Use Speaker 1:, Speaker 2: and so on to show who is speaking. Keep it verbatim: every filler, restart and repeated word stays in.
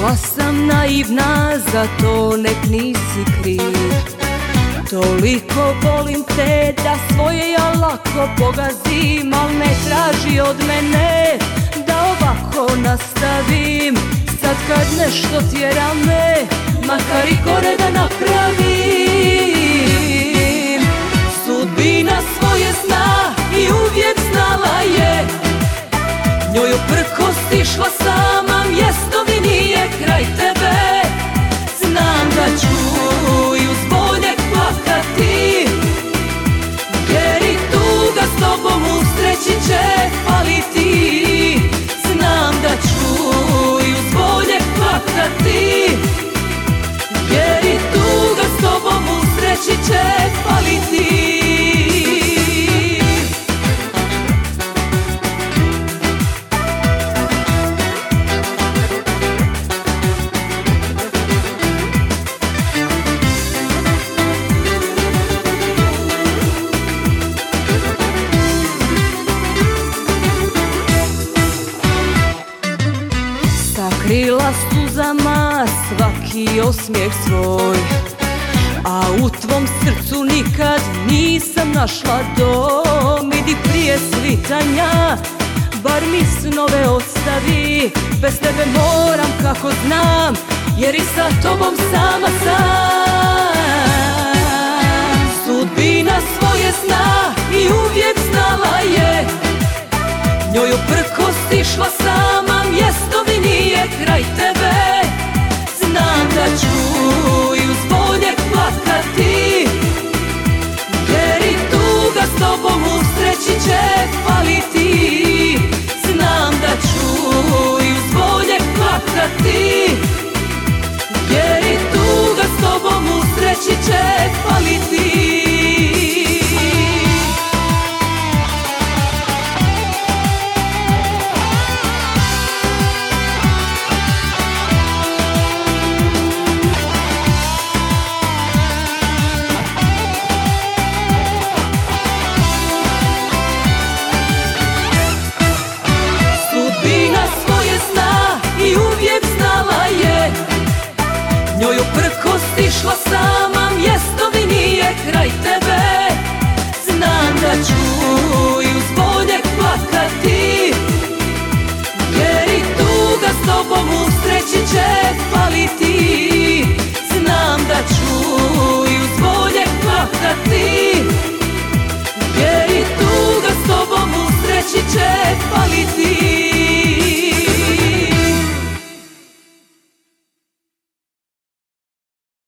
Speaker 1: Bila sam naivna, zato nek nisi kriv. Toliko volim te da svoje ja lako pogazim, al ne traži od mene da ovako nastavim. Sad kad nešto tjera me, makar i gore da napravim. Sudbina svoje zna i uvijek znala je, njoj uprkos išla sama, mjesto mi nije kraj tebe. Znam da ću i uz bolje plakati, jer i tuga s tobom usreći će faliti. Znam da ću i uz bolje plakati, jer i tuga s tobom usreći će faliti. Sakrila suzama svaki osmijeh svoj, a u tvom srcu nikad nisam našla dom. Idi prije svitanja, bar mi snove ostavi. Bez tebe moram kako znam, jer i sa tobom sama sam. Sudbina svoje zna i uvijek znala je, njoj uprkos išla sama, mjesto mi nije kraj tebe. Znam da ću i uz bolje plakati, jer i tuga s tobom usreći će faliti. Znam da ću i uz bolje plakati, jer i tuga s tobom usreći će faliti. Njoj uprkos išla sama, mjesto mi nije kraj tebe. Znam da ću i uz bolje plakati, jer i tuga s tobom